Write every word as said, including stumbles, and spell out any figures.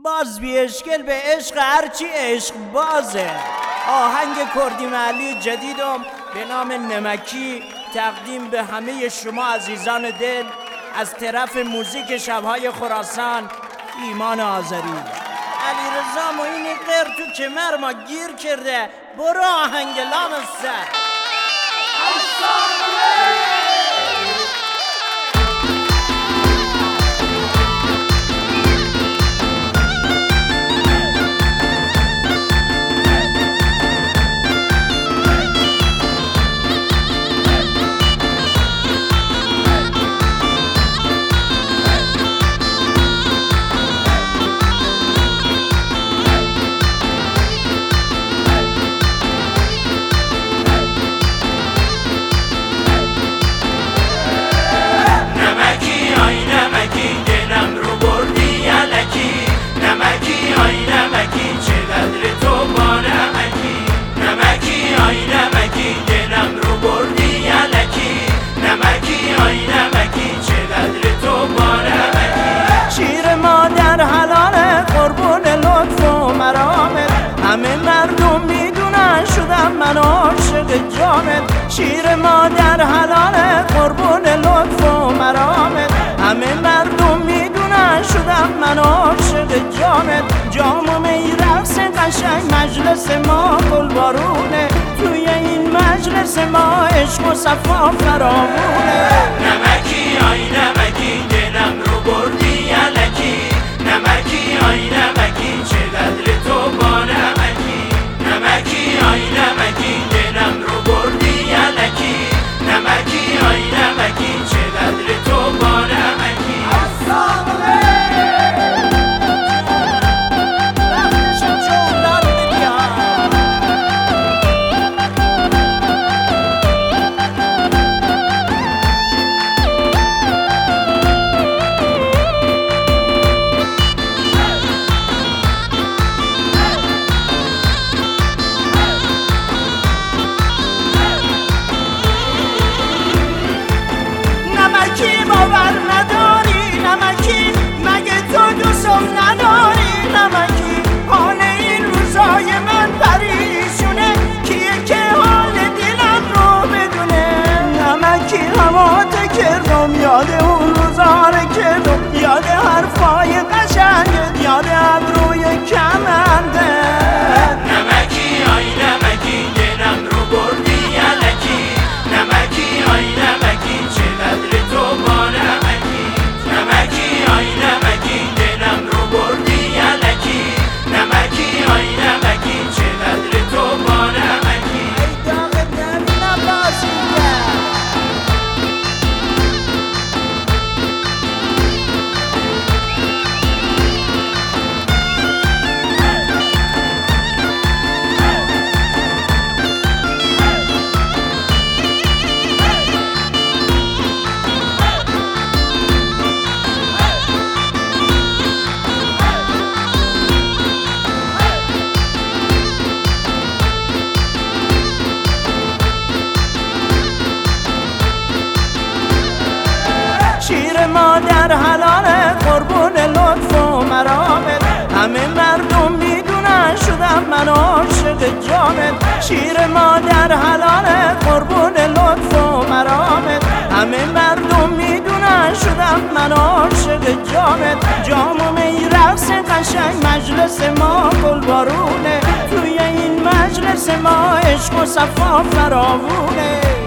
باز بی اشکل به عشق هرچی عشق بازه. آهنگ کردی محلی جدیدم به نام نمکی تقدیم به همه شما عزیزان دل از طرف موزیک شبهای خراسان ایمان آذری. علیرضا معینی غیر تو کمر ما گیر کرده، برو آهنگ لام سر. همه مردم میدونن شدم من عاشق جامت، شیر مادر حلال قربون لطف و مرامت. همه مردم میدونن شدم من عاشق جامت، جام و می رقص قشنگ مجلس ما گلبارونه، توی این مجلس ما عشق و صفا فراوونه. نمکی آی نمکی دلم رو بردی الکی، نمکی آی نمکی چقدر تو با نمکی، نمکی آی نمکی دلم رو بردی الکی، نمکی آی نمکی چقدر تو با نمکی. نمکی باور نداری، نمکی مگه تو دوستم نداری، نمکی حال این روزای من پریشونه، کیه که حال دلم رو بدونه. نمکی همات کردم یاد اون روزا رو کردم، یاد حرفای قشنگت، یاد ابروی کمنده. نمکی آی نمکی دلم رو بردی الکی، نمکی آی نمکی چقدر تو با نمکی، نمکی آی نمکی دلم رو بردی الکی، نمکی آی نمکی چقدر تو با نمکی. ای داغت نبینم بازیده. شیر مادر حلال قربون لطف و مرامت، همه مردم میدونن شدم من عاشق جامت، شیر مادر حلال قربون لطف و مرامت. همه مردم میدونن شدم من عاشق جامت، جام و می رقص قشنگ مجلس ما گلبارونه، توی این مجلس ما عشق و صفا فراوونه.